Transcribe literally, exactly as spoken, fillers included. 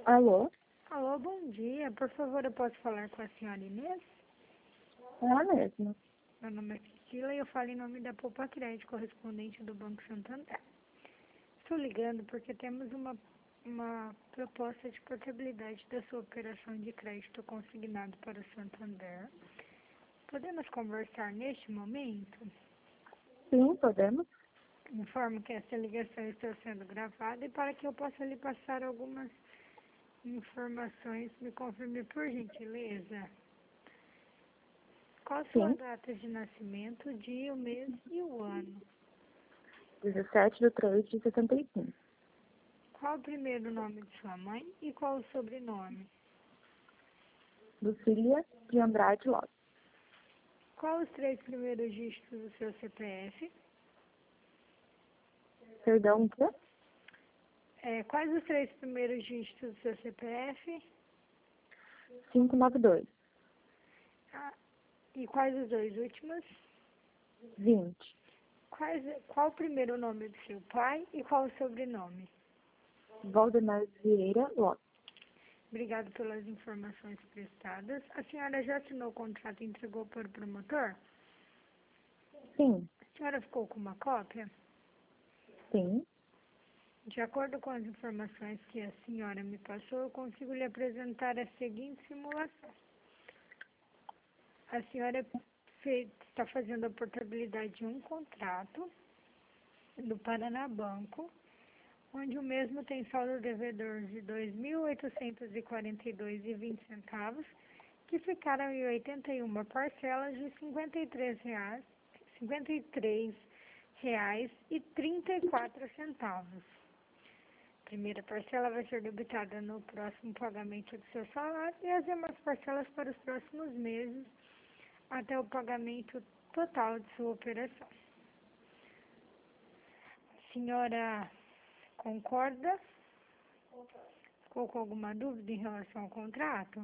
Alô? Alô, bom dia. Por favor, eu posso falar com a senhora Inês? Ela mesma. Meu nome é Priscila e eu falo em nome da Poupa Crédito, correspondente do Banco Santander. Estou ligando porque temos uma, uma proposta de portabilidade da sua operação de crédito consignado para o Santander. Podemos conversar neste momento? Sim, podemos? Informo que essa ligação está sendo gravada e para que eu possa lhe passar algumas informações, me confirme por gentileza. Qual a sua Sim. data de nascimento, o dia, o mês e o ano? dezessete de três de sessenta e cinco. Qual o primeiro nome de sua mãe e qual o sobrenome? Lucília de Andrade Lopes. Qual os três primeiros dígitos do seu C P F? Perdão, o quê? É, quais os três primeiros dígitos do seu C P F? quinhentos e noventa e dois. Ah, e quais os dois últimos? vinte. Quais, qual o primeiro nome do seu pai e qual o sobrenome? Valdemar Vieira Lopes. Obrigado pelas informações prestadas. A senhora já assinou o contrato e entregou para o promotor? Sim. A senhora ficou com uma cópia? Sim. De acordo com as informações que a senhora me passou, eu consigo lhe apresentar a seguinte simulação. A senhora fez, está fazendo a portabilidade de um contrato do Paraná Banco, onde o mesmo tem saldo devedor de dois mil oitocentos e quarenta e dois reais e vinte centavos, que ficaram em oitenta e uma parcelas de cinquenta e três reais, cinquenta e três reais e trinta e quatro centavos. A primeira parcela vai ser debitada no próximo pagamento do seu salário e as demais parcelas para os próximos meses até o pagamento total de sua operação. A senhora concorda? Ficou com alguma dúvida em relação ao contrato?